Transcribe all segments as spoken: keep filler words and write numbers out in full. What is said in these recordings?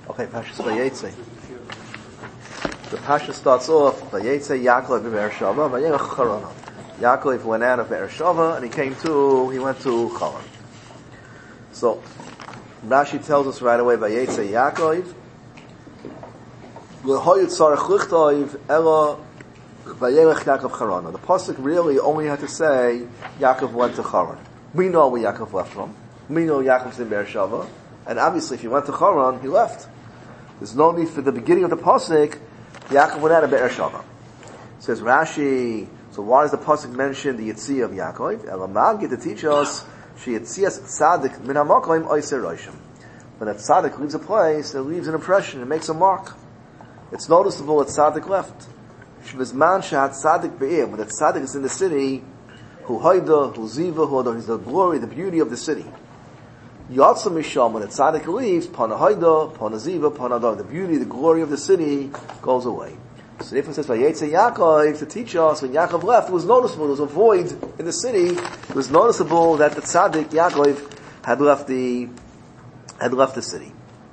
Okay, Parshas Vayetze. The Parsha starts off, Vayetze Yaakov Be'ershava, Vayelech Charan. Yaakov went out of Be'ershava, and he came to, he went to Charan. So, Rashi tells us right away, Vayetze Yaakov, L'hoyut Sarach Lichtoiv, Ela, Vayelech Yaakov Charan. The Pasuk really only had to say, Yaakov went to Charan. We know where Yaakov left from. We know Yaakov's in Be'ershava. And obviously, if he went to Charan, he left. There's no need for the beginning of the pasuk. Yaakov went out of Be'ershava. Says Rashi. So why does the pasuk mention the Yitzia of Yaakov? Elamag to teach us she Yitzias Tzadik min hamakom oiser roshim. When a Tzadik leaves a place, it leaves an impression. It makes a mark. It's noticeable that Tzadik left. Shvizman shehat Tzadik be'ir. When the Tzadik is in the city, hu haida, hu ziva, hu is the glory, the beauty of the city. Yatsa Misham, when the tzaddik leaves, Pana Haida, Pana Ziva, Pana Dog, the beauty, the glory of the city goes away. So the difference says, Vayetze Yaakov, to teach us, when Yaakov left, it was noticeable, there was a void in the city, it was noticeable that the tzaddik, Yaakov, had left the, had left the city.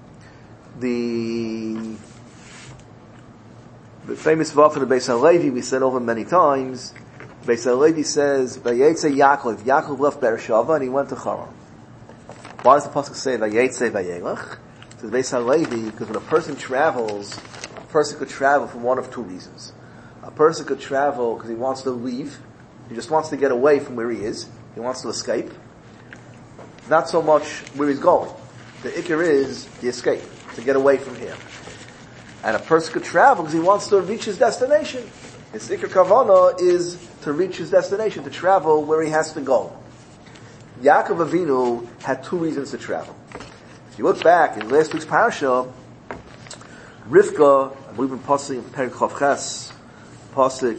The, the famous verse of the Beis HaLevi, we said over many times, Beis HaLevi says, Vayetze Yaakov, Yaakov left Be'ershava, and he went to Charan. Why does the pasuk say Vayetze Vayelech? It says Beis HaLevi, because when a person travels, a person could travel for one of two reasons. A person could travel because he wants to leave. He just wants to get away from where he is. He wants to escape. Not so much where he's going. The ikar is the escape, to get away from here. And a person could travel because he wants to reach his destination. His ikar kavana is to reach his destination, to travel where he has to go. Yaakov Avinu had two reasons to travel. If you look back in last week's parasha, Rivka, I believe in Pasuk in Perek Chav Ches, Pasuk,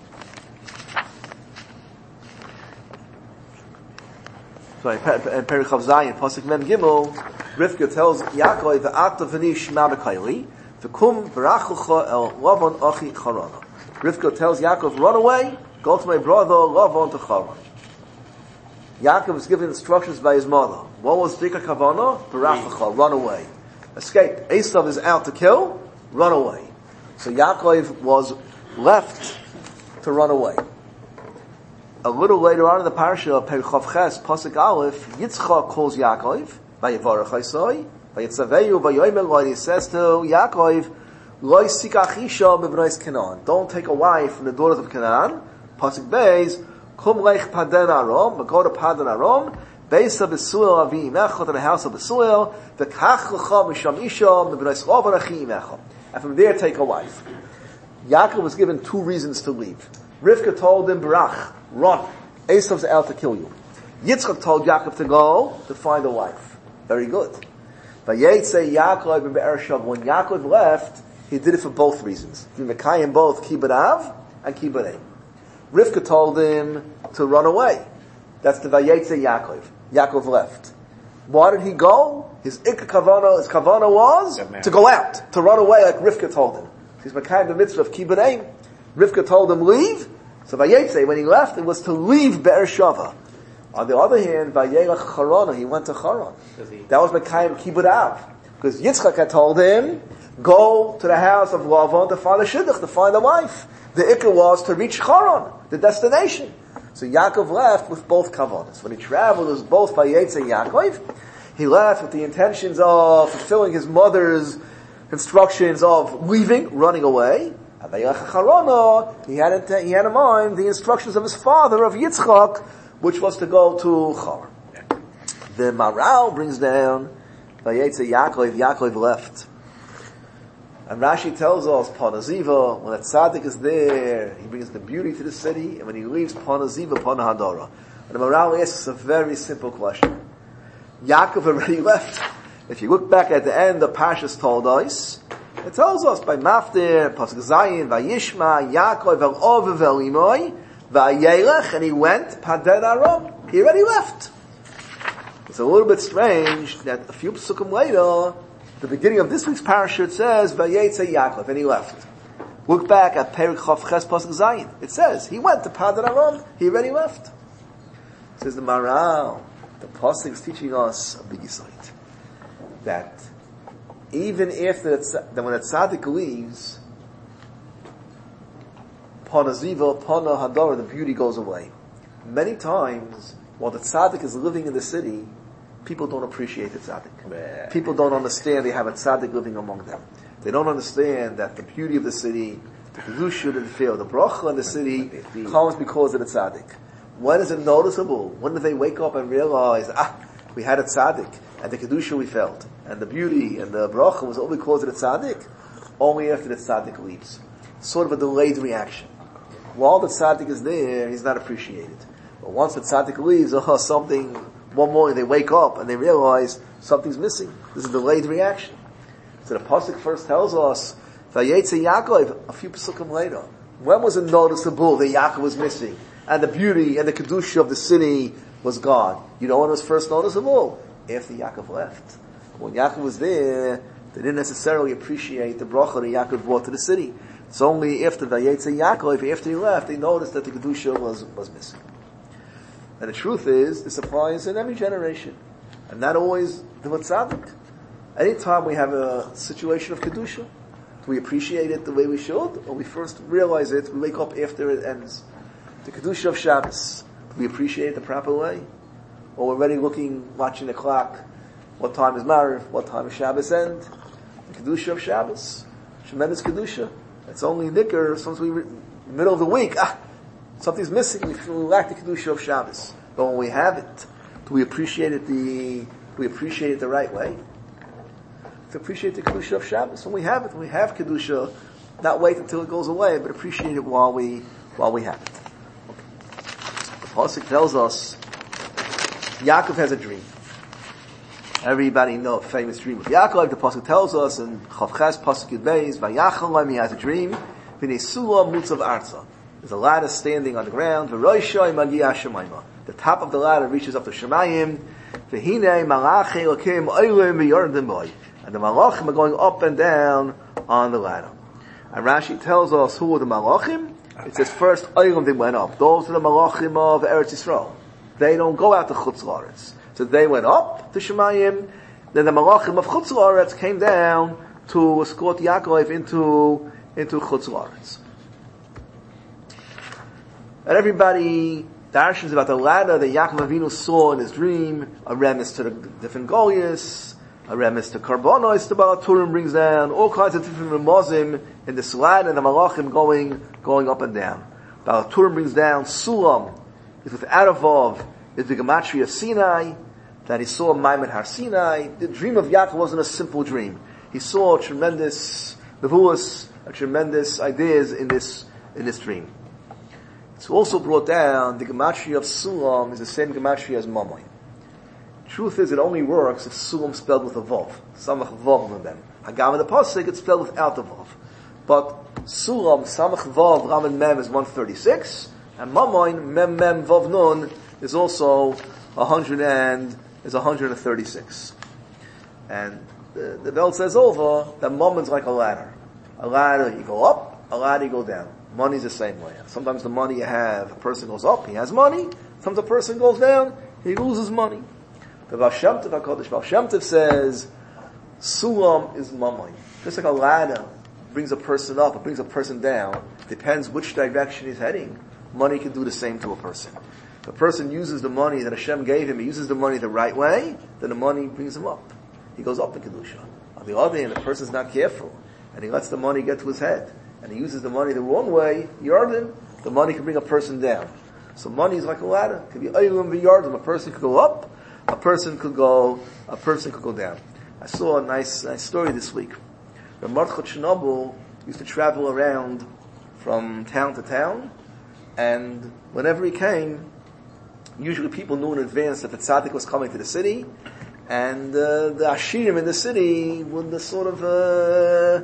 sorry, in Perek Chav Zayin, Pasuk Mem Gimel, Rivka tells Yaakov, "V'ata v'ni shma b'kayli, v'kum v'rachucha el Lavan achi Charana." Rivka tells Yaakov, "Run away, go to my brother Lavan to Charan." Yaakov was given instructions by his mother. What was Dika Kavana? Barachacha, run away. Escape. Esav is out to kill, run away. So Yaakov was left to run away. A little later on in the parasha, Perek Chav Ches, Pasuk Aleph, Yitzchak calls Yaakov, Vayevarach Isai, Vayetzaveyu, Vayomer, what he says to Yaakov, Loi sikach isha mebnais Canaan. Don't take a wife from the daughters of Canaan. Pasuk Beis, Kum leich Padan Aram, but go to Padan Aram, Beis HaBesuel avi imecha, to the house of Besuel, V'kach lecha misham isha, mebnais Lavan achi imecha. And from there take a wife. Yaakov was given two reasons to leave. Rivka told him, Barach, run. Esav's out to kill you. Yitzchak told Yaakov to go to find a wife. Very good. Vayetze Yaakov in Be'ershava. When Yaakov left, he did it for both reasons. He mekayim both Kibbud Av and Kibbud Em. Rivka told him to run away. That's the Vayetze Yaakov. Yaakov left. Why did he go? His ikka kavana, his kavana was to go out, to run away like Rivka told him. He's mekayim the mitzvah of Kibbud Em. Rivka told him leave. So Vayetze, when he left, it was to leave Be'ershava. On the other hand, Vayelech Charana, he went to Charan. That was mekayim Kibbud Av. Because Yitzchak had told him, go to the house of Lavan to find a shidduch, to find a wife. The ikka was to reach Charan, the destination. So Yaakov left with both kavanas. When he traveled, it was both Vayetze Yaakov. He left with the intentions of fulfilling his mother's instructions of leaving, running away. And Vayelech Charana, he had in, he had in mind the instructions of his father, of Yitzchak, which was to go to Charan. The Maral brings down Vayetze Yaakov, Yaakov left. And Rashi tells us, Panaziva, when a tzaddik is there, he brings the beauty to the city, and when he leaves, Panaziva, Panahadara. And the Maral asks a very simple question. Yaakov already left. If you look back at the end of Parshas Toldos, it tells us by Maftir, Pasuk Zayin, Vayishma, Yaakov el Ov vel Imoy, Vayelech, and he went, Padan Aram. He already left. It's a little bit strange that a few psukim later, the beginning of this week's parasha, it says, Vayetze Yaakov, and he left. Look back at Perek Chav Ches Pasuk Zayin. It says, he went to Padan Aram, he already left. It says the Maral, the Pasuk is teaching us a big insight. That even after it's, then when a tzaddik leaves, pana ziva, pana hadara, the beauty goes away. Many times, while the tzaddik is living in the city, people don't appreciate the tzaddik. People don't understand they have a tzaddik living among them. They don't understand that the beauty of the city, the kedusha of the field, the bracha in the city comes because of the tzaddik. When is it noticeable? When do they wake up and realize, ah, we had a tzaddik, and the kedusha we felt, and the beauty and the bracha was all because of the tzaddik? Only after the tzaddik leaves. Sort of a delayed reaction. While the tzaddik is there, he's not appreciated. But once the tzaddik leaves, oh, something, one morning they wake up and they realize something's missing. There's a delayed reaction. So the pasuk first tells us, Vayetze Yaakov, a few pasukim later. When was it noticeable that Yaakov was missing? And the beauty and the kedusha of the city was gone. You know when it was first noticeable? After Yaakov left. When Yaakov was there, they didn't necessarily appreciate the bracha that Yaakov brought to the city. It's only after Vayetze Yaakov, after he left, they noticed that the kedusha was, was missing. And the truth is, this applies in every generation. And not always the tzaddik. Anytime we have a situation of kedusha, do we appreciate it the way we should? Or we first realize it, we wake up after it ends? The kedusha of Shabbos, do we appreciate it the proper way? Or we're already looking, watching the clock, what time is Mariv, what time is Shabbos end? The kedusha of Shabbos, tremendous kedusha. It's only nicker, since we, re- middle of the week, ah, something's missing, we feel we lack the kedusha of Shabbos. But when we have it, do we appreciate it the, do we appreciate it the right way? To appreciate the kedusha of Shabbos. When we have it, when we have kedusha, not wait until it goes away, but appreciate it while we, while we have it. Okay. The pasuk tells us, Yaakov has a dream. Everybody knows a famous dream of Yaakov. The pasuk tells us in Chavches pasuk Yud Beis, Vayachalem, he has a dream. V'nei sulam mutzav arza. There's a ladder standing on the ground. V'roishoi magiah shemayma. The top of the ladder reaches up to Shemayim. V'hinei malachei elokim oilim v'yordim boi. And the malachim are going up and down on the ladder. And Rashi tells us who were the malachim. It says first oilim they went up. Those are the malachim of Eretz Yisrael. They don't go out to Chutz La'aretz. So they went up to Shemayim. Then the malachim of Chutz La'aretz came down to escort Yaakov into into Chutz La'aretz. And everybody darshans about the ladder that Yaakov Avinu saw in his dream, a remiss to the different Goliaths, a remiss to Karbonos, the Baal Turim brings down, all kinds of different remozim in this ladder, and the malachim going, going up and down. Baal Turim brings down Sulam, is with Aravov, is the gematria of Sinai, that he saw Maimon Har Sinai. The dream of Yaakov wasn't a simple dream. He saw tremendous nevuos, tremendous ideas in this, in this dream. It's also brought down, the gematria of Sulam is the same gematria as Mamoy. Truth is, it only works if Sulam spelled with a Vav. Samach Vav in them. Hagam in the Pasuk, it's spelled without the Vav. But Sulam, Samach Vav, Ram and Mem is one thirty-six, and Mamoy, Mem Mem Vav Nun, is also one hundred and, is one hundred thirty-six. And the, the belt says over that Mamon's like a ladder. A ladder, you go up, a ladder, you go down. Money's the same way. Sometimes the money you have, a person goes up, he has money. Sometimes a person goes down, he loses money. The Baal Shem Tov HaKadosh, Baal Shem Tov says, Sulam is Mammon. Just like a ladder brings a person up, it brings a person down. Depends which direction he's heading. Money can do the same to a person. If a person uses the money that Hashem gave him, he uses the money the right way, then the money brings him up. He goes up in Kedusha. On the other hand, the person's not careful, and he lets the money get to his head, and he uses the money the wrong way, Yardim, the money can bring a person down. So money is like a ladder. It could be Aylim v'Yardim. A person could go up, a person could go, a person could go down. I saw a nice, nice story this week. Ramardchot Chernobyl used to travel around from town to town, and whenever he came, usually people knew in advance that the tzaddik was coming to the city, and uh, the Ashirim in the city would sort of uh,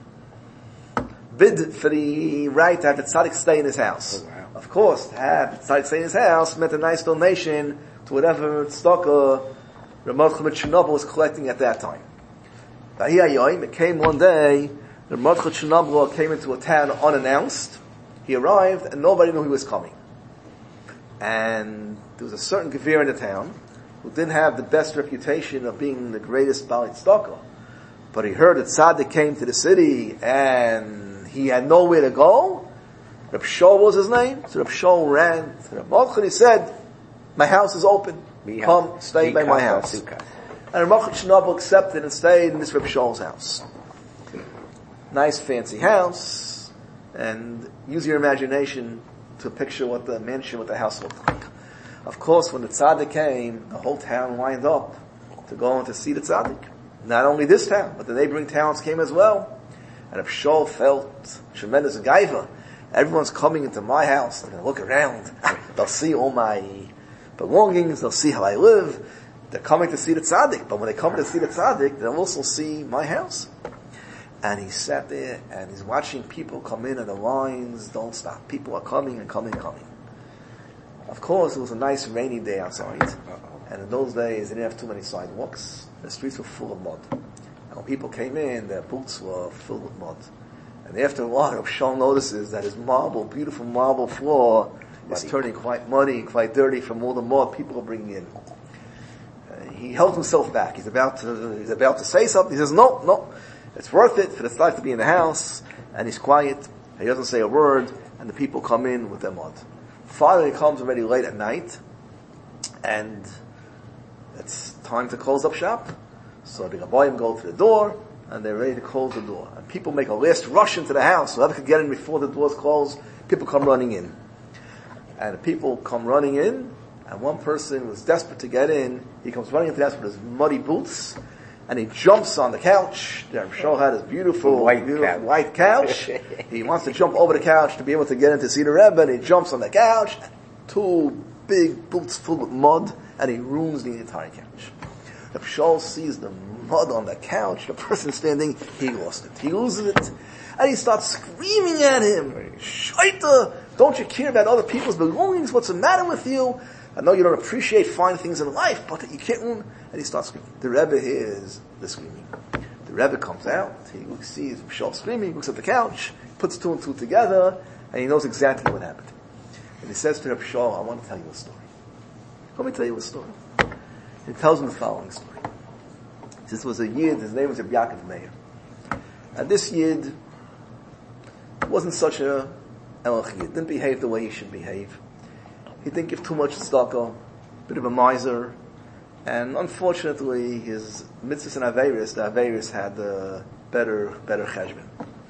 bid for the right to have the tzaddik stay in his house. Oh, wow. Of course, to have the tzaddik stay in his house meant a nice donation to whatever tzedakah Ramardchot Chernobyl was collecting at that time. It came one day, Ramardchot Chernobyl came into a town unannounced. He arrived and nobody knew he was coming. And there was a certain Gevir in the town who didn't have the best reputation of being the greatest Baalei Tzedakah. But he heard that Tzaddik came to the city and he had nowhere to go. Reb Shaul was his name. So Reb Shaul ran to Reb Malchut and he said, my house is open. Come, stay by my house. And Reb Malchut Shnabel accepted and stayed in this Reb Shaul's house. Nice fancy house. And use your imagination to picture what the mansion, what the house looked like. Of course, when the Tzaddik came, the whole town lined up to go in to see the Tzaddik. Not only this town, but the neighboring towns came as well. And Reb Shaul felt tremendous gaiva. Everyone's coming into my house. They're going to look around. They'll see all my belongings. They'll see how I live. They're coming to see the Tzaddik. But when they come to see the Tzaddik, they'll also see my house. And he sat there and he's watching people come in and the lines don't stop. People are coming and coming and coming. Of course, it was a nice rainy day outside. And in those days, they didn't have too many sidewalks. The streets were full of mud. And when people came in, their boots were filled with mud. And after a while, Reb Shaul notices that his marble, beautiful marble floor is turning quite muddy, quite dirty from all the mud people are bringing in. Uh, he held himself back. He's about to, he's about to say something. He says, no, no, it's worth it for the Tzaddik to be in the house. And he's quiet. He doesn't say a word. And the people come in with their mud. Finally, it comes already late at night. And it's time to close up shop. So the Rabbayim go to the door. And they're ready to close the door. And people make a last rush into the house. Whoever could get in before the doors close, people come running in. And the people come running in, and one person was desperate to get in. He comes running into the house with his muddy boots, and he jumps on the couch. Reb Shaul had his beautiful, white beautiful couch. white couch. He wants to jump over the couch to be able to get in to see the Rebbe, and he jumps on the couch. Two big boots full of mud, and he ruins the entire couch. Reb Shaul sees the mud on the couch, the person standing, he lost it. He loses it. And he starts screaming at him. Shaita, don't you care about other people's belongings? What's the matter with you? I know you don't appreciate fine things in life, but you can't. And he starts screaming. The Rebbe hears the screaming. The Rebbe comes out. He sees Reb Shaul screaming, looks at the couch, puts two and two together, and he knows exactly what happened. And he says to Reb Shaul, I want to tell you a story. Let me tell you a story. He tells him the following story. This was a Yid, his name was Reb Yaakov Meir. And this Yid wasn't such a Elach Yid, didn't behave the way he should behave. He didn't give too much tzedakah, bit of a miser, and unfortunately his mitzvahs and Averis, the Averis had a better, better cheshbon.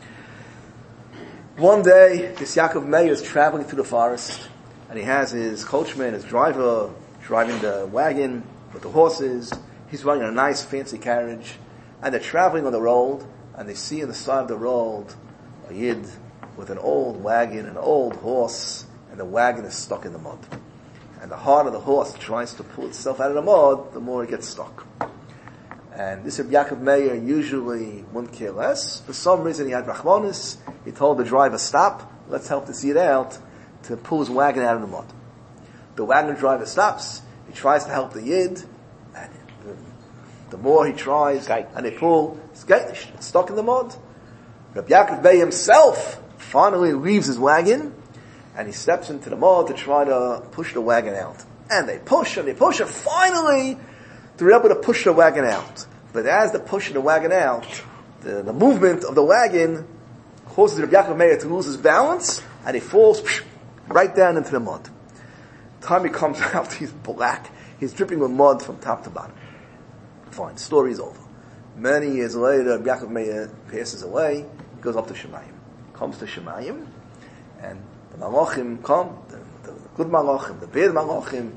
One day, this Yaakov Meir is traveling through the forest, and he has his coachman, his driver, driving the wagon with the horses. He's running a nice fancy carriage, and they're traveling on the road, and they see on the side of the road a Yid with an old wagon, an old horse, and the wagon is stuck in the mud. And the harder the horse tries to pull itself out of the mud, the more it gets stuck. And this Reb Yaakov Meir usually wouldn't care less. For some reason he had rachmanis. He told the driver, stop, let's help this Yid out, to pull his wagon out of the mud. The wagon driver stops, he tries to help the Yid, and the more he tries, and they pull, it's stuck in the mud. Reb Yaakov Meir himself finally leaves his wagon, and he steps into the mud to try to push the wagon out. And they push, and they push, and finally, they're able to push the wagon out. But as they're pushing the wagon out, the, the movement of the wagon causes Reb Yaakov Meir to lose his balance, and he falls right down into the mud. The time he comes out, he's black. He's dripping with mud from top to bottom. Fine, story's over. Many years later, Yaakov Meir passes away. He goes up to Shemayim. Comes to Shemayim, and the Malachim come, the, the, the good Malachim, the bad Malachim,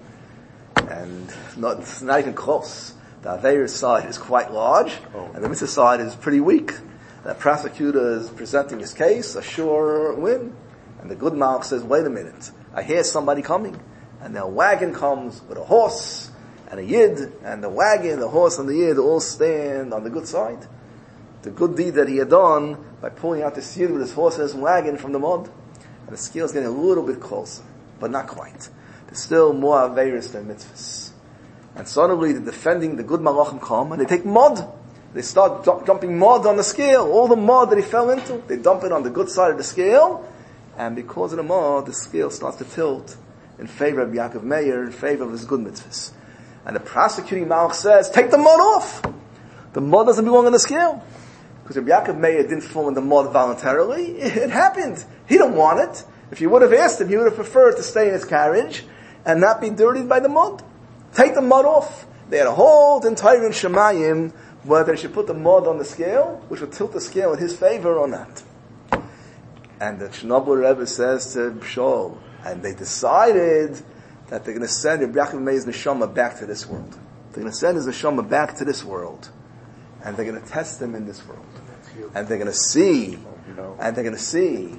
and not, it's not even close. The Aveir side is quite large, oh. and the Mitzvah side is pretty weak. The prosecutor is presenting his case, a sure win. And the good Malach says, wait a minute, I hear somebody coming. And the wagon comes with a horse, and a Yid, and the wagon, the horse, and the Yid all stand on the good side. The good deed that he had done by pulling out this Yid with his horse and his wagon from the mud. And the scale is getting a little bit closer, but not quite. There's still more Averis than mitzvahs. And suddenly the defending, the good Malachim come, and they take mud. They start dump, dumping mud on the scale. All the mud that he fell into, they dump it on the good side of the scale. And because of the mud, the scale starts to tilt in favor of Yaakov Meir, in favor of his good mitzvahs. And the prosecuting Malach says, take the mud off! The mud doesn't belong on the scale. Because if Yaakov Meir didn't fall in the mud voluntarily, it happened. He didn't want it. If you would have asked him, he would have preferred to stay in his carriage and not be dirtied by the mud. Take the mud off. They had a whole entire in Shemayim whether they should put the mud on the scale, which would tilt the scale in his favor or not. And the Chernobyl Rebbe says to Shaul, and they decided that they're going to send Rabbi Yaakov Meir's neshama back to this world. They're going to send his neshama back to this world, and they're going to test him in this world, and they're going to see, and they're going to see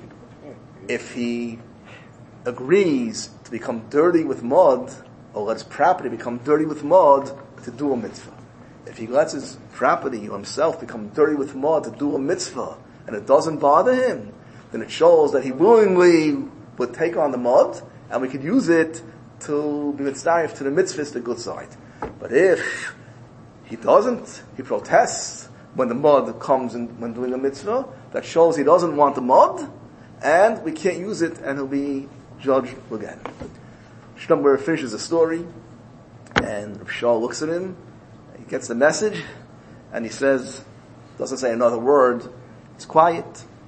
if he agrees to become dirty with mud, or let his property become dirty with mud to do a mitzvah. If he lets his property or himself become dirty with mud to do a mitzvah, and it doesn't bother him, then it shows that he willingly would take on the mud, and we could use it to be mitzvah to the mitzvahs, the good side. But if he doesn't, he protests when the mud comes in when doing a mitzvah, that shows he doesn't want the mud, and we can't use it, and he'll be judged again. Shlomo finishes the story, and Shaul looks at him, he gets the message, and he says, doesn't say another word, it's quiet,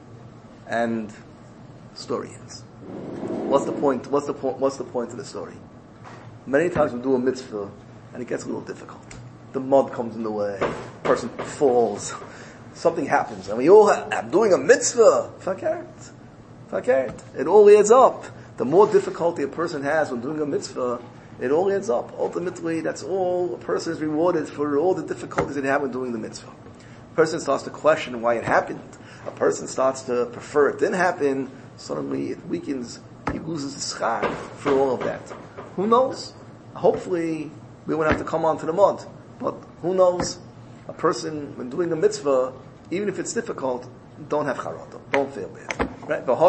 and the story ends. What's the point? What's the point? What's the point of the story? Many times we do a mitzvah, and it gets a little difficult. The mud comes in the way, the person falls, something happens, and we all have, I'm doing a mitzvah. Fakert, fakert. It all adds up. The more difficulty a person has when doing a mitzvah, it all adds up. Ultimately, that's all a person is rewarded for all the difficulties they have when doing the mitzvah. A person starts to question why it happened. A person starts to prefer it didn't happen. Suddenly, it weakens. He loses his schar for all of that. Who knows? Hopefully, we won't have to come onto the mud. But who knows? A person, when doing a mitzvah, even if it's difficult, don't have charata. Don't feel bad. Right? The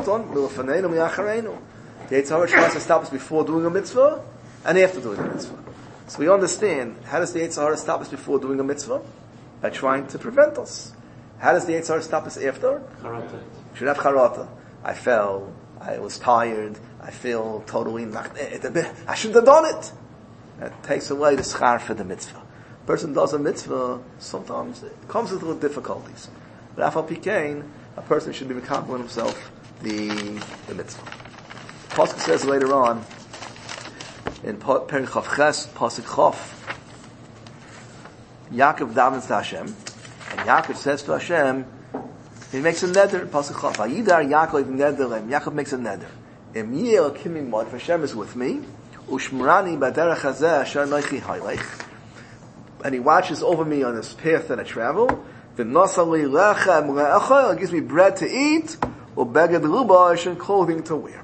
Yetzer Hara tries to stop us before doing a mitzvah and after doing a mitzvah. So we understand, how does the Yetzer Hara stop us before doing a mitzvah? By trying to prevent us. How does the Yetzer Hara stop us after? Charata. You should have charata. I fell, I was tired, I feel totally knocked. I shouldn't have done it. That takes away the schar for the mitzvah. A person does a mitzvah, sometimes it comes with little difficulties. But afal pikein, a person should be mekabel himself the, the mitzvah. Pasuk says later on, in Perek Chav Ches, Pasuk Chav, Yaakov davens to Hashem, and Yaakov says to Hashem, he makes a neder, Pasuk Chav, Vayidar Yaakov nederem, Yaakov makes a neder. Em yeh kimi mod, Hashem is with me, ushmrani baderech hazeh asher noichi haylech, and he watches over me on this path that I travel, v'nasa li lechem le'echel, he gives me bread to eat, ubeged rubash, and clothing to wear.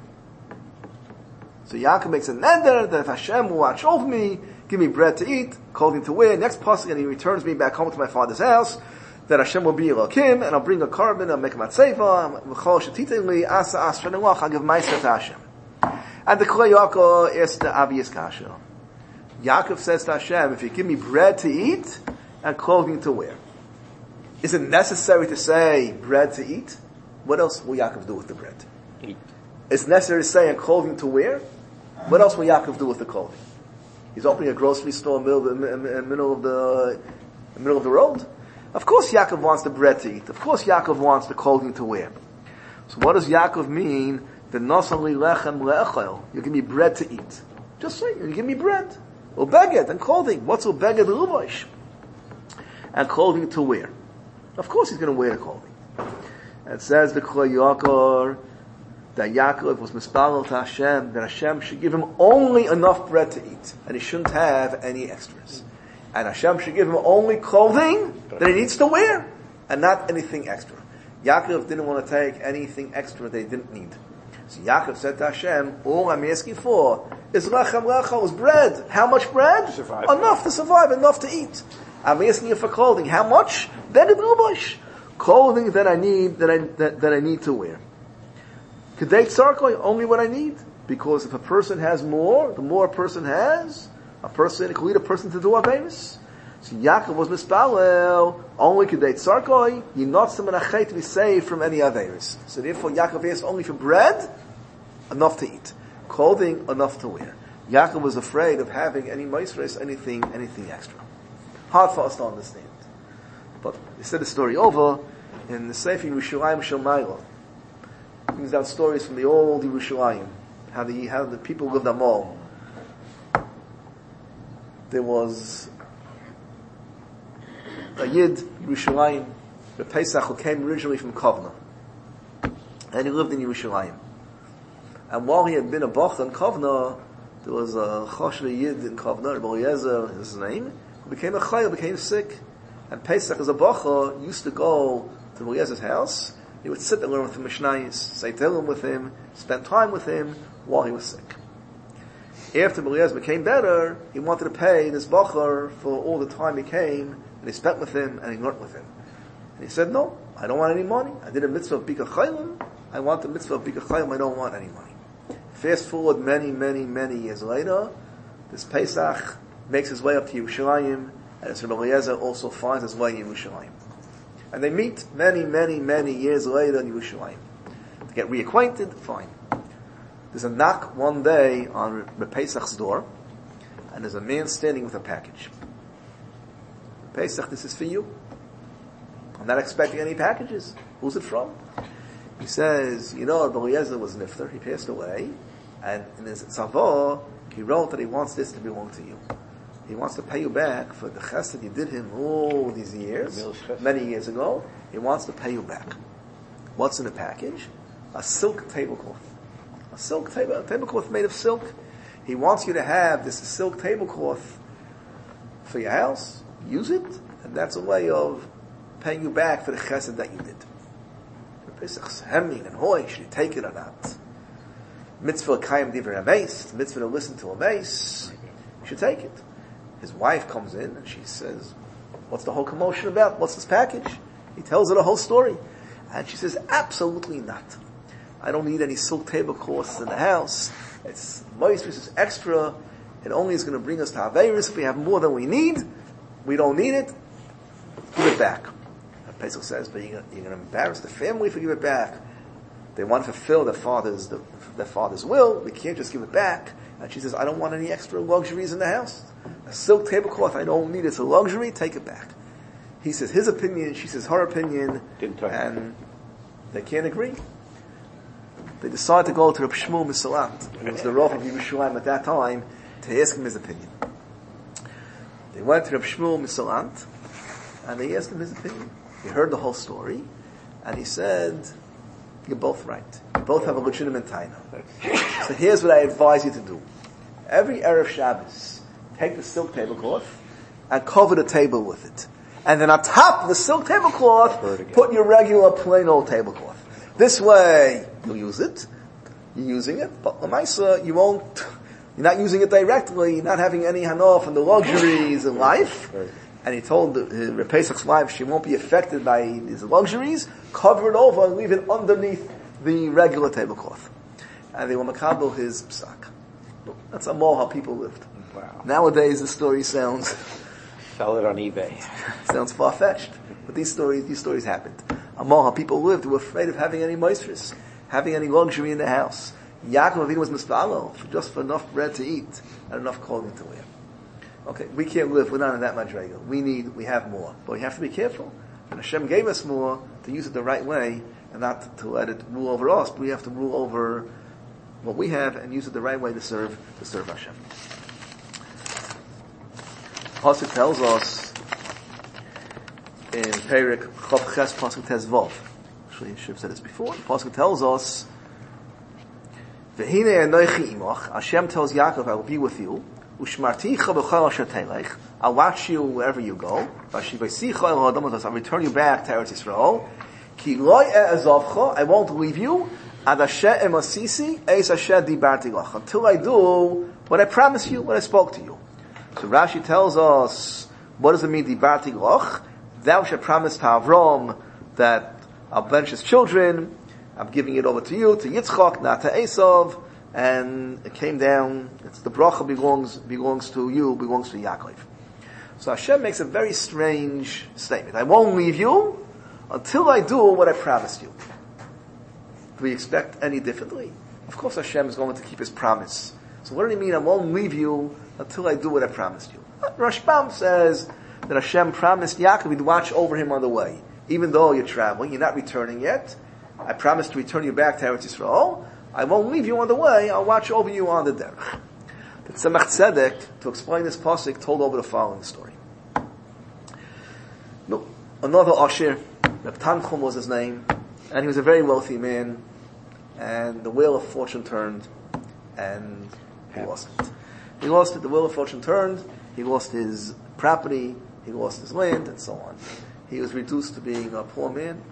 So Yaakov makes a neder that if Hashem will watch over me, give me bread to eat, clothing to wear, next pasuk, and he returns me back home to my father's house, that Hashem will be Elokim, and I'll bring a carbon, I'll make a matzeva, v'chol shetiten li, asa asra ne'lach, I'll give ma'aser to Hashem. And the Kol Yaakov asks the obvious kasha. Yaakov says to Hashem, if you give me bread to eat, and clothing to wear. Is it necessary to say bread to eat? What else will Yaakov do with the bread? Eat. It's necessary to say and clothing to wear? What else will Yaakov do with the clothing? He's opening a grocery store in the middle of the, in the, middle of the, in the middle of the road? Of course Yaakov wants the bread to eat. Of course Yaakov wants the clothing to wear. So what does Yaakov mean? V'nosam li lechem le'echel. You give me bread to eat. Just say, you give me bread. Ubeged and clothing. What's ubeged ruvash? And clothing to wear. Of course he's going to wear the clothing. It says the Kol Yaakov that Yaakov was mispalel to Hashem, that Hashem should give him only enough bread to eat, and he shouldn't have any extras. And Hashem should give him only clothing that he needs to wear, and not anything extra. Yaakov didn't want to take anything extra they didn't need. So Yaakov said to Hashem, all I'm asking for is lechem lechel, is bread. How much bread? To survive. Enough to survive, enough to eat. I'm asking you for clothing. How much? Beged rubash. Clothing that I need, that I, that, that I need to wear. Kedei tzarkoi, only what I need. Because if a person has more, the more a person has, a person, it can lead a person to do averis. So Yaakov was mispalel, only kedei tzarkoi, yinotzim and achet to be saved from any averis. So therefore Yaakov asked only for bread, enough to eat. Clothing, enough to wear. Yaakov was afraid of having any maisres, anything, anything extra. Hard for us to understand. But he said the story over in the Sefer Yerushalayim Shel Maila. Brings down stories from the old Yerushalayim, how the how the people lived on all. There was a Yid, Yerushalayim, the Pesach, who came originally from Kovna, and he lived in Yerushalayim. And while he had been a Bach in Kovna, there was a Choshev Yid in Kovna, Rabbi Eliezer, his name, who became a Chayil, became sick. And Pesach, as a Bacha, used to go to Rabbi Eliezer's house. He would sit there, learn with him Mishnayos, say Tehillim with him, spend time with him while he was sick. After Rabbi Eliezer became better, he wanted to pay this Bacha for all the time he came, and he spent with him, and he learned with him. And he said, no, I don't want any money. I did a mitzvah of Bika Chaylim. I want the mitzvah of Bika Chaylim. I don't want any money. Fast forward many, many, many years later, this Pesach makes his way up to Yerushalayim, and this Rabbi Eliezer also finds his way in Yerushalayim. And they meet many, many, many years later in Yerushalayim. To get reacquainted, fine. There's a knock one day on Rabbi Pesach's door, and there's a man standing with a package. Pesach, this is for you. I'm not expecting any packages. Who's it from? He says, you know, Rabbi Eliezer was nifter, he passed away, and in his tzavah, he wrote that he wants this to belong to you. He wants to pay you back for the chesed you did him all these years, many years ago. He wants to pay you back. What's in the package? A silk tablecloth. A silk table, a tablecloth made of silk. He wants you to have this silk tablecloth for your house, use it, and that's a way of paying you back for the chesed that you did. Pesach's hemming and hoy, should you take it or not? Mitzvah kayim divrei hameis, mitzvah to listen to a meis, you should take it. His wife comes in and she says, what's the whole commotion about? What's this package? He tells her the whole story. And she says, absolutely not. I don't need any silk tablecloths in the house. It's moistness, it's extra. It only is going to bring us to Averis. If we have more than we need, we don't need it. Give it back. And Pesach says, but you're going to embarrass the family if you give it back. They want to fulfill their father's, their father's will. We can't just give it back. And she says, I don't want any extra luxuries in the house. A silk tablecloth, I don't need it. It's a luxury. Take it back. He says his opinion. She says her opinion. Didn't and they can't agree. They decide to go to Reb Shmuel Misalant, who was the Rav of Yerushalayim at that time, to ask him his opinion. They went to Reb Shmuel Misalant, and they asked him his opinion. He heard the whole story, and he said, you're both right. You both have a legitimate taina. So here's what I advise you to do. Every Erev Shabbos, take the silk tablecloth and cover the table with it. And then on top of the silk tablecloth, put your regular plain old tablecloth. This way, you'll use it. You're using it, but Lamaisa, you won't, you're not using it directly, you're not having any hanof and the luxuries in life. And he told Reb Pesach's wife she won't be affected by these luxuries. Cover it over and leave it underneath the regular tablecloth. And they will makabel his psak. That's a more how people lived. Wow. Nowadays the story sounds Sell it on eBay. sounds far fetched, but these stories these stories happened. A more how people lived were afraid of having any moistness, having any luxury in the house. Yaakov Avinu was mispalo for just for enough bread to eat and enough clothing to wear. Okay, we can't live, we're not in that much regular. We need, we have more. But we have to be careful. And Hashem gave us more to use it the right way and not to let it rule over us, but we have to rule over what we have and use it the right way to serve, to serve Hashem. Pasuk tells us in Perik Chav Ches Pasuk Tes Vov. Actually, I should have said this before. The Pasuk tells us, V'hinei anochi imach, Hashem tells Yaakov, I will be with you. I'll watch you wherever you go. I'll return you back to Eretz Yisrael. I won't leave you until I do what I promised you, what I spoke to you. So Rashi tells us, what does it mean, dibarti loch? Thou shalt promise to Avram that I'll bench his children, I'm giving it over to you, to Yitzchak, not to Esav. And it came down, it's the bracha belongs, belongs to you, belongs to Yaakov. So Hashem makes a very strange statement. I won't leave you until I do what I promised you. Do we expect any differently? Of course Hashem is going to keep his promise. So what do you mean I won't leave you until I do what I promised you? Rashbam says that Hashem promised Yaakov he'd watch over him on the way. Even though you're traveling, you're not returning yet, I promise to return you back to Eretz Yisrael. I won't leave you on the way, I'll watch over you on the derech. The Tzemach Tzedek, to explain this pasuk, told over the following story. No, another Ashir, Reb Tanchum was his name, and he was a very wealthy man, and the wheel of fortune turned, and he lost it. He lost it, the wheel of fortune turned, he lost his property, he lost his land, and so on. He was reduced to being a poor man.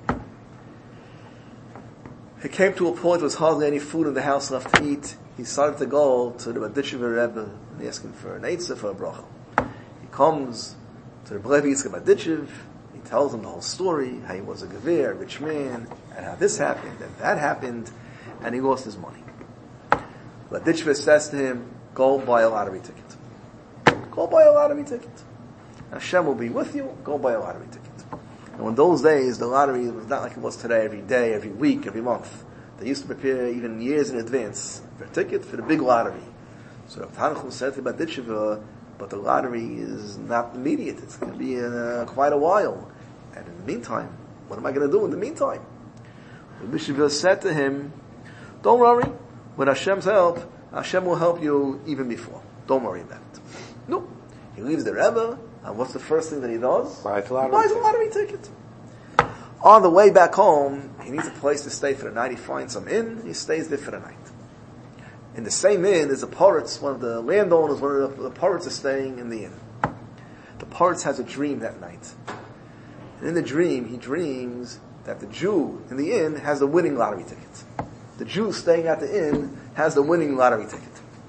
He came to a point where there was hardly any food in the house left to eat. He started to go to the Baditchever Rebbe and ask him for an eitzah, for a bracha. He comes to the Rebbe Yitzchak Baditchev. He tells him the whole story, how he was a gever, a rich man, and how this happened, and that happened, and he lost his money. Baditchever says to him, go buy a lottery ticket. Go buy a lottery ticket. Hashem will be with you, go buy a lottery ticket. And in those days, the lottery was not like it was today, every day, every week, every month. They used to prepare even years in advance for a ticket for the big lottery. So Rav Tanchum said to Baditchever, but the lottery is not immediate. It's going to be in uh, quite a while. And in the meantime, what am I going to do in the meantime? Baditchever said to him, don't worry. With Hashem's help, Hashem will help you even before. Don't worry about it. No. He leaves the Rebbe, and what's the first thing that he does? Buys a lottery, he buys a lottery ticket. On the way back home, he needs a place to stay for the night. He finds some inn, he stays there for the night. In the same inn, there's a Poritz, one of the landowners, one of the, the Poritz is staying in the inn. The Poritz has a dream that night. And in the dream, he dreams that the Jew in the inn has the winning lottery ticket. The Jew staying at the inn has the winning lottery ticket.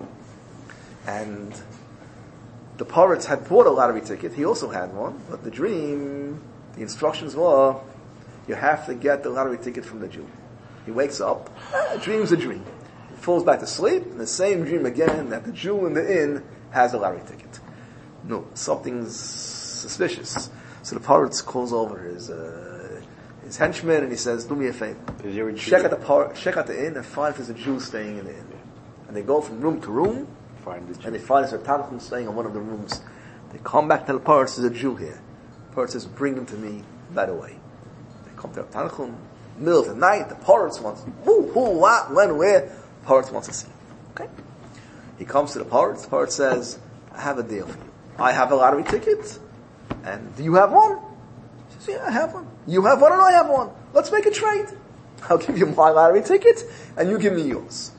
And the Poritz had bought a lottery ticket, he also had one, but the dream, the instructions were, you have to get the lottery ticket from the Jew. He wakes up, a dream's a dream. He falls back to sleep, and the same dream again, that the Jew in the inn has the lottery ticket. No, something's suspicious. So the Poritz calls over his, uh, his henchman, and he says, do me a favor. Check at the par- check at the inn, and find if there's a Jew staying in the inn. And they go from room to room, Find the and they find a Tanchum staying in one of the rooms. They come back to the Poritz, there's a Jew here. The Poritz says, bring him to me right away. They come to the Tanchum, middle of the night, the Poritz wants, who, who, what, when, where, the Poritz wants to see him. Okay? He comes to the Poritz, the Poritz says, I have a deal for you. I have a lottery ticket, and do you have one? He says, yeah, I have one. You have one and I have one. Let's make a trade. I'll give you my lottery ticket, and you give me yours.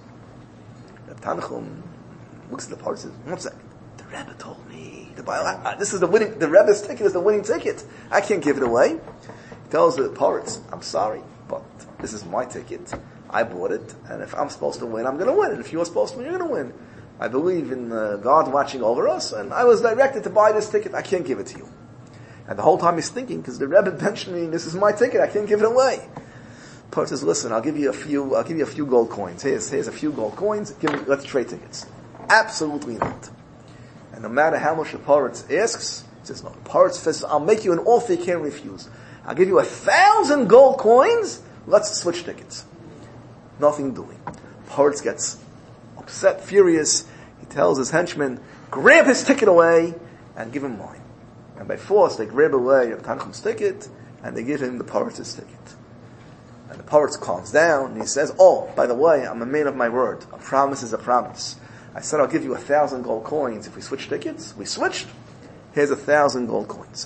The Tanchum looks at the Poritz and says, one second. The Rebbe told me to buy a, this is the winning, the Rebbe's ticket is the winning ticket. I can't give it away. He tells the Poritz, I'm sorry, but this is my ticket. I bought it, and if I'm supposed to win, I'm going to win. And if you're supposed to win, you're going to win. I believe in uh, God watching over us, and I was directed to buy this ticket. I can't give it to you. And the whole time he's thinking, because the Rebbe mentioned me, this is my ticket. I can't give it away. Poritz says, listen, I'll give you a few. I'll give you a few gold coins. Here's here's a few gold coins. Give me, let's trade tickets. Absolutely not. And no matter how much the Poritz asks, he says, no, the Poritz says, I'll make you an offer you can't refuse. I'll give you a thousand gold coins, let's switch tickets. Nothing doing. Poritz gets upset, furious, he tells his henchmen, grab his ticket away, and give him mine. And by force, they grab away Rav Tanchum's ticket, and they give him the Poritz's ticket. And the Poritz calms down, and he says, oh, by the way, I'm a man of my word. A promise is a promise. I said I'll give you a thousand gold coins if we switch tickets. We switched. Here's a thousand gold coins.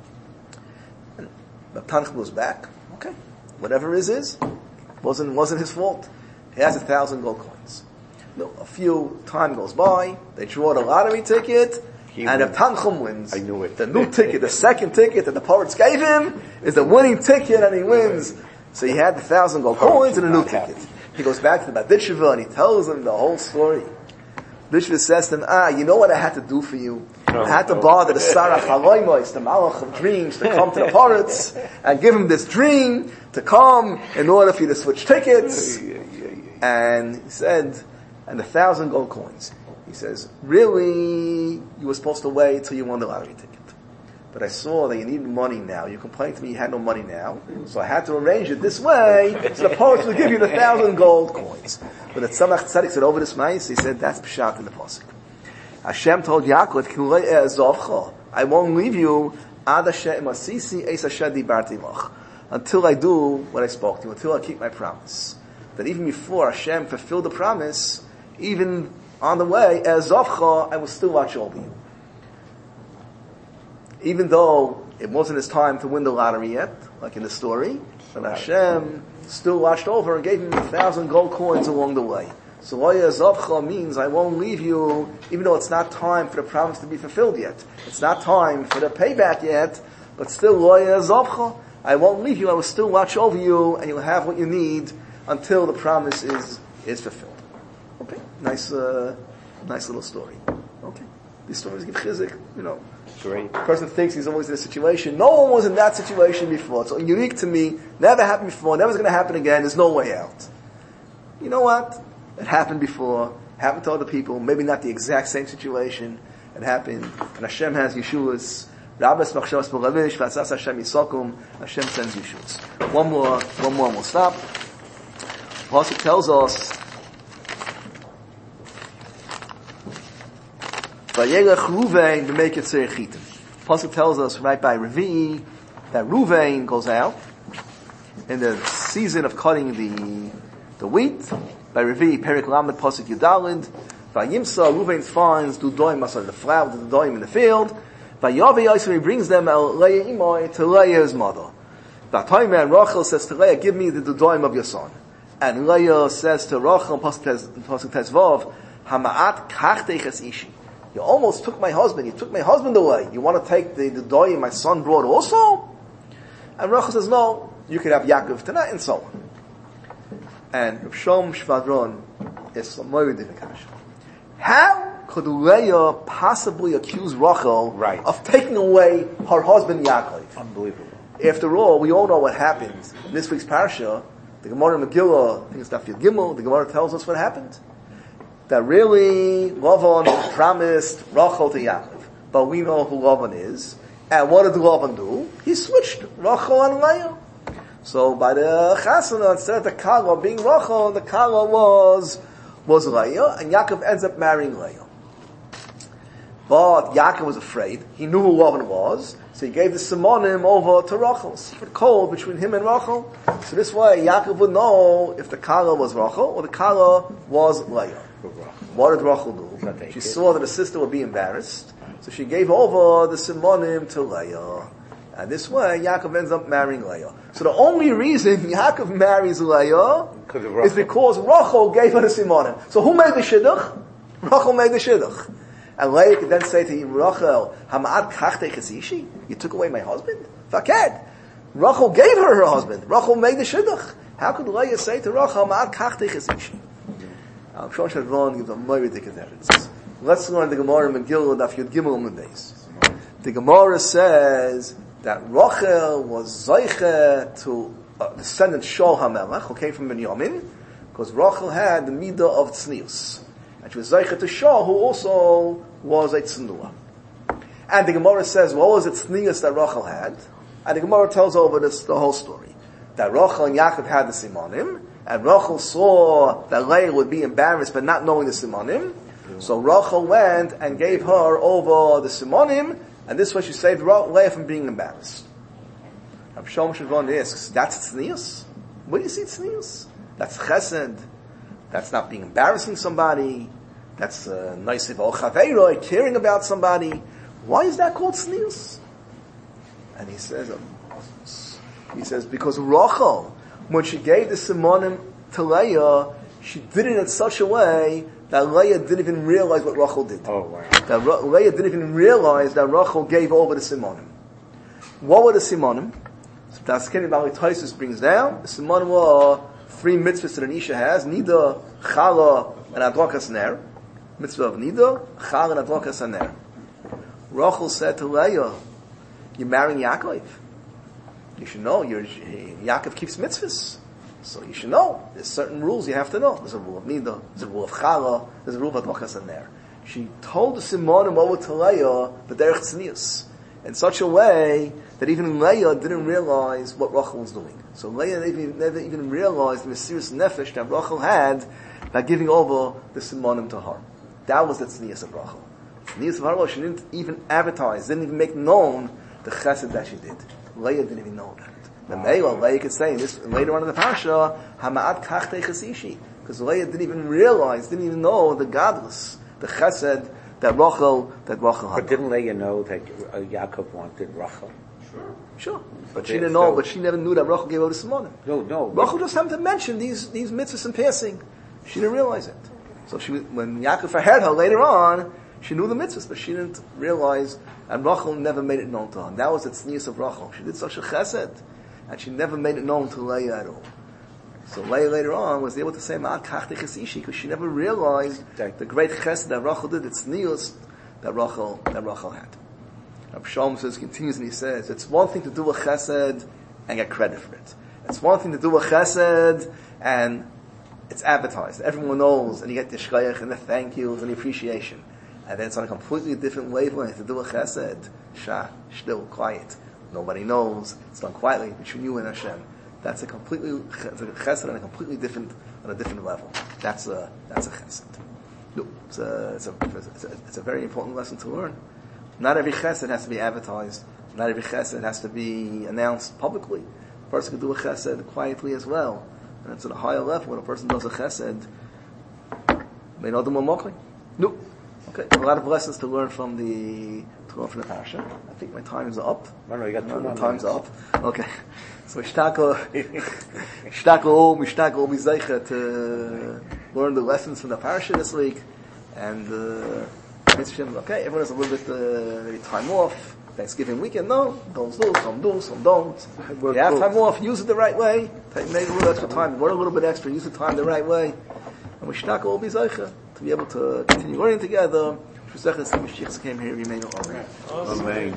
And the Tanchum goes back. Okay. Whatever it is, is. Wasn't, wasn't his fault. He has a thousand gold coins. No, a few time goes by. They draw the lottery ticket. He and if Tanchum wins, I knew it. The new ticket, the second ticket that the Poritz gave him is the winning ticket and he wins. So he had the thousand gold coins and a new ticket. He goes back to the Baditchever and he tells him the whole story. Baditchever says to him, ah, you know what I had to do for you? No, I had to no. bother the Sarach HaLoimois, the Malach of dreams, to come to the Poritz and give him this dream to come in order for you to switch tickets. And he said, and the thousand gold coins. He says, really, you were supposed to wait till you won the lottery ticket. But I saw that you needed money now. You complained to me you had no money now. So I had to arrange it this way, so the Poritz would give you the thousand gold coins. But the Tzemach Tzedek said over this mice, he said, that's Pshat in the Pasuk. Hashem told Yaakov, I won't leave you ad Hashem asisi eis asher dibarti lach, until I do what I spoke to you, until I keep my promise. That even before Hashem fulfilled the promise, even on the way, as Zavcha, I will still watch over you. Even though it wasn't his time to win the lottery yet, like in the story, but Hashem still watched over and gave him a thousand gold coins along the way. So Loya Zavcha means I won't leave you, even though it's not time for the promise to be fulfilled yet. It's not time for the payback yet, but still Loya Zavcha, I won't leave you, I will still watch over you, and you'll have what you need until the promise is, is fulfilled. Okay, nice, uh, nice little story. Okay, these stories give chizik, you know. Great. The person thinks he's always in a situation. No one was in that situation before. It's unique to me. Never happened before. Never going to happen again. There's no way out. You know what? It happened before. Happened to other people. Maybe not the exact same situation. It happened. And Hashem has Yeshuas. Rabbas machshavas b'lavish v'atzas Hashem yisakum. Hashem sends Yeshuas. One more. One more and we'll stop. Pasuk tells us Vayelech Ruvain b'meket tzerichitim. Pasuk tells us right by Revi that Ruvain goes out in the season of cutting the the wheat. By Revi Perik Lamed Pasuk Yudalid. Vayimsa Ruvain finds dudoim asar the flour, the dudoim in the field. Vayavei Yisrael he brings them el Leah imoi to Leah's mother. Vatoymer and Rachel says to Leah, give me the dudoim of your son. And Leah says to Rachel, Pasuk Tezvav, Hama'at kachtech es ishi. You almost took my husband. You took my husband away. You want to take the, the doy my son brought also? And Rachel says, no, you can have Yaakov tonight, and so on. And Rav Shom Shvadron is a very difficult. How could Leah possibly accuse Rachel right. of taking away her husband Yaakov? Unbelievable. After all, we all know what happened in this week's parasha. The Gemara in Megillah, I think it's Daf Yud Gimel, the Gemara tells us what happened. That really Lavan promised Rachel to Yaakov. But we know who Lavan is. And what did Lavan do? He switched Rachel and Leah. So by the Chasana, instead of the Kala being Rachel, the Kala was, was Leah, and Yaakov ends up marrying Leah. But Yaakov was afraid. He knew who Lavan was. So he gave the Simonim over to Rachel. Secret code between him and Rachel. So this way Yaakov would know if the Kala was Rachel or the Kala was Leah. What did Rachel do? She saw that her sister would be embarrassed, so she gave over the Simonim to Leah. And this way, Yaakov ends up marrying Leah. So the only reason Yaakov marries Leah is because Rachel gave her the Simonim. So who made the Shidduch? Rachel made the Shidduch. And Leah could then say to him, Rachel, Hama'ad kachtech es ishi? You took away my husband? Faked. Rachel gave her her husband. Rachel made the Shidduch. How could Leah say to Rachel, Hama'ad kachtech es ishi? I'm sure Shadron gives a very ridiculous evidence. Let's learn the Gemara in Megillah Daf Yud Gimel Mundeis. The Gemara says that Rachel was Zayche to a descendant Shaul HaMelech, who came from Binyamin, because Rachel had the midah of tznius. And she was Zayche to Shaul, who also was a tznuah. And the Gemara says, what was the tznius that Rachel had? And the Gemara tells over this, the whole story. That Rachel and Yaakov had the Simonim, and Rachel saw that Leah would be embarrassed by not knowing the Simonim. So Rachel went and gave her over the Simonim, and this way she saved Leah from being embarrassed. Rav Shom Shadron asks, that's tznius? Where do you see tznius? That's chesed. That's not being embarrassing somebody. That's uh, nice of chaveiroi, caring about somebody. Why is that called tznius? And he says, um, he says, because Rachel, when she gave the Simonim to Leah, she did it in such a way that Leah didn't even realize what Rachel did. Oh, wow. That Ra- Leah didn't even realize that Rachel gave over the Simonim. What were the Simonim? So Taskeni Bali Taisus brings down, the Simonim were three mitzvahs that an Isha has, Nida, Chala, and Adrokas Ner. Mitzvah of Nida, Chala, and Adrokas Ner. Rachel said to Leah, you're marrying Yaakov. You should know, you're, Yaakov keeps mitzvahs. So you should know, there's certain rules you have to know. There's a rule of Nida, there's a rule of Chala, there's a rule of Adrokas Ner. She told the Simonim over to Leah, the Derech Tznius, in such a way that even Leah didn't realize what Rachel was doing. So Leah never, never even realized the mysterious nefesh that Rachel had by giving over the Simonim to her. That was the Tznius of Rachel. Nias of Harlo, she didn't even advertise, didn't even make known the chesed that she did. Leah didn't even know that. The Meila, Leah could say this later on in the Parsha, Hama'at kachtei chesishi. Because Leah didn't even realize, didn't even know the godless, the chesed that Rachel, that Rachel had. But didn't Leah know that uh, Yaakov wanted Rachel? Sure. Sure. But she didn't know, but she never knew that Rachel gave out this morning. No, no. Rachel just happened to mention these, these mitzvahs in passing. She didn't realize it. So she, when Yaakov heard her later on, she knew the mitzvahs, but she didn't realize, and Rachel never made it known to her. And that was the tznius of Rachel. She did such a chesed, and she never made it known to Leah at all. So Leah later on was able to say, Ma'at kachtei chesishi, because she never realized the great chesed that Rachel did, the tznius that Rachel, that Rachel had. Rabbi Shalom says, continues, and he says, it's one thing to do a chesed and get credit for it. It's one thing to do a chesed and it's advertised. Everyone knows, and you get the shkayach and the thank yous and the appreciation. And then it's on a completely different wavelength to do a chesed. Shah, still, quiet. Nobody knows. It's done quietly between you and Hashem. That's a completely, it's a chesed on a completely different, on a different level. That's a, that's a chesed. No, it's a, it's a, it's a, it's a very important lesson to learn. Not every chesed has to be advertised. Not every chesed has to be announced publicly. A person can do a chesed quietly as well. And it's at a higher level when a person does a chesed. May not do more mocking. No. Okay. A lot of lessons to learn from the, to learn from the parasha. I think my time is up. No, no, you got two no, more my time's minutes. up. Okay. So Mishtako, Mishtako, Mishtako, Mizeicha to learn the lessons from the parasha this week. And, uh, okay, everyone has a little bit, uh, maybe time off. Thanksgiving weekend, no. Don't do, some do, some don't. You have time off, use it the right way. Take maybe a little extra time. Work a little bit extra, use the time the right way. And we should not all be zeicha to be able to continue learning together. Mashiach came here, remain alone. Amen.